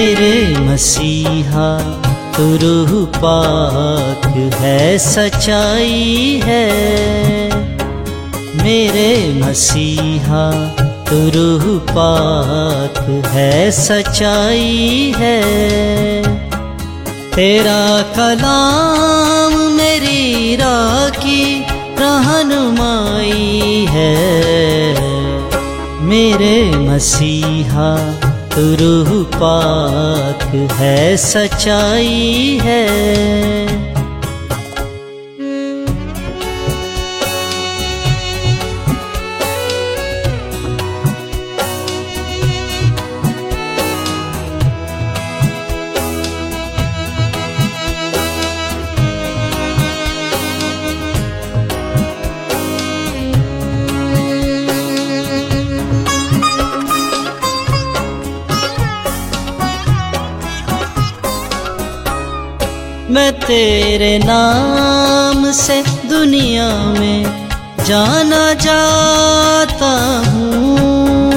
मेरे मसीहा तू रूह पाक है, सच्चाई है। मेरे मसीहा तू रूह पाक है, सच्चाई है। तेरा कलाम मेरी राह की रहनुमाई है। मेरे मसीहा तू रूह पाक है, सच्चाई है। मैं तेरे नाम से दुनिया में जाना जाता हूँ।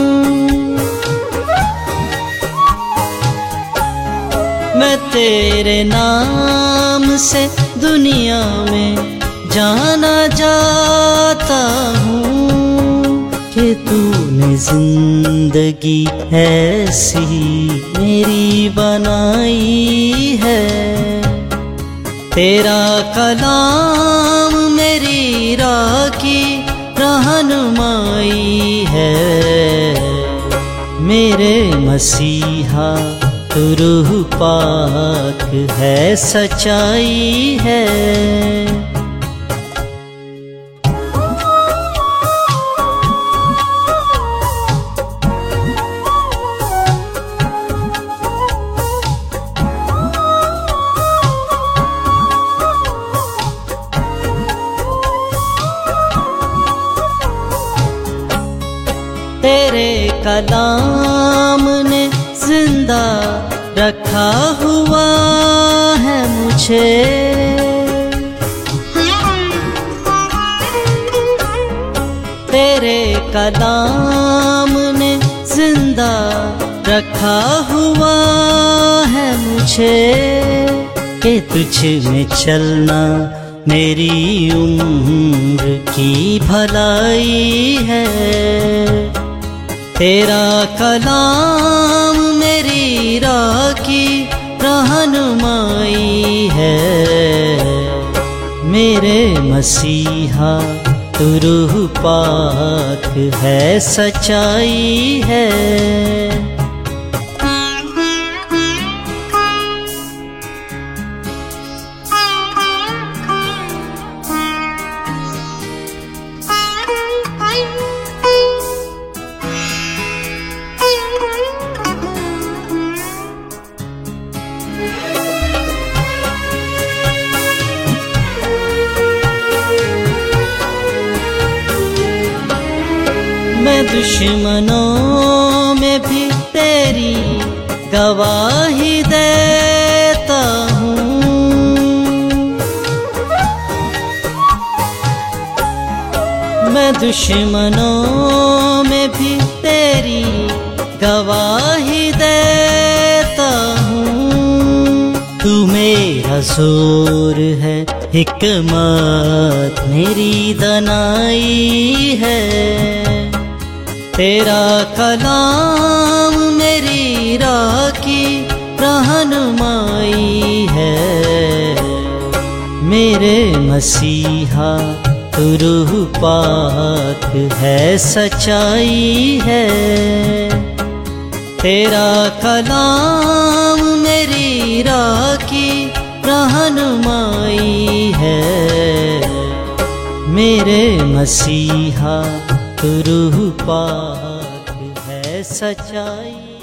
मैं तेरे नाम से दुनिया में जाना जाता हूँ कि तूने जिंदगी ऐसी मेरी बनाई है। तेरा कलाम मेरी राह की रहनुमाई है। मेरे मसीहा तू रूह पाक है, सच्चाई है। तेरे कलाम ने जिंदा रखा हुआ है मुझे। तेरे कलाम ने जिंदा रखा हुआ है मुझे कि तुझ में चलना मेरी उम्र की भलाई है। तेरा कलाम मेरी राह की रहनुमाई है। मेरे मसीहा तू रूह पाक है, सच्चाई है। मैं दुश्मनों में भी तेरी गवाही देता हूँ। मैं दुश्मनों में भी तेरी गवाही देता हूँ। तू मेरा जोर है, हिकमत मेरी दनाई है। तेरा कलाम मेरी राह की रहनुमाई है। मेरे मसीहा तू रूह पाक है, सच्चाई है। तेरा कलाम मेरी राह की रहनुमाई है। मेरे मसीहा तू रूह पाक है, सच्चाई।